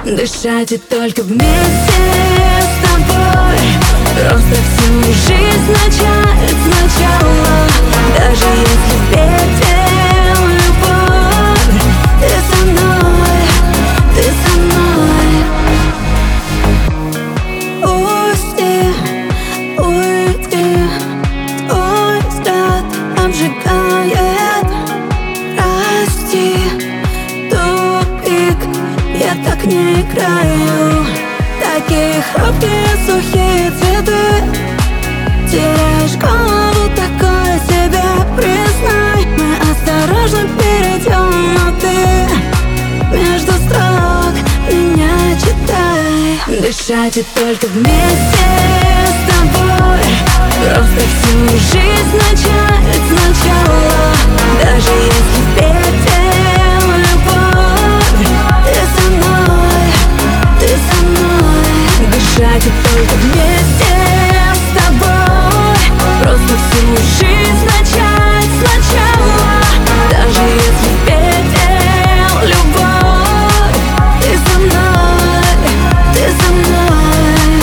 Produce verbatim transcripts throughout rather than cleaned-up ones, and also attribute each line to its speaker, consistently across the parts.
Speaker 1: Дышать и только вместе с тобой. Просто всю жизнь начать сначала. Даже если в беде любовь, ты со мной, ты со мной. Уйди, уйди, твой взгляд обжигает. Прости, тупик, я так не играю. Такие хрупкие, сухие цветы. Теряешь голову, такое себе признай. Мы осторожно перейдем, но ты между строк меня читай. Дышать и только вместе с тобой. Просто всю жизнь начать сначала. Даже если в беде любовь, ты со мной, ты со мной. Дышать и только вместе с тобой. Просто всю жизнь начать сначала. Даже если в беде любовь, ты со мной, ты со мной.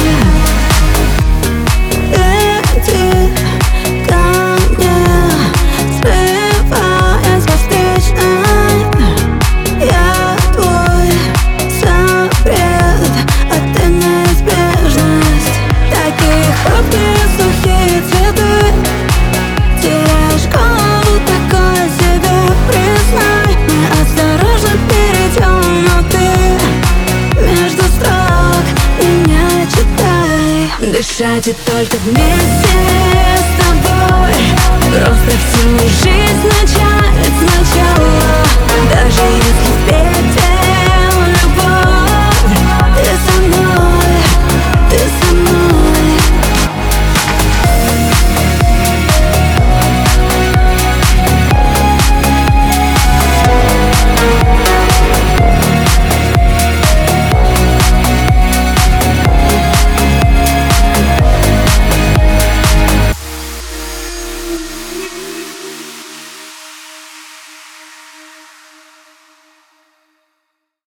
Speaker 1: Лети ко мне, сбиваясь по встречной. Я твой запрет, а ты неизбежность. Такие хрупкие, сухие цветы. Теряешь голову, такое себе признай. Мы осторожно перейдем, но ты между строк меня читай. Дышать и только вместе с тобой. Просто всю жизнь начать сначала.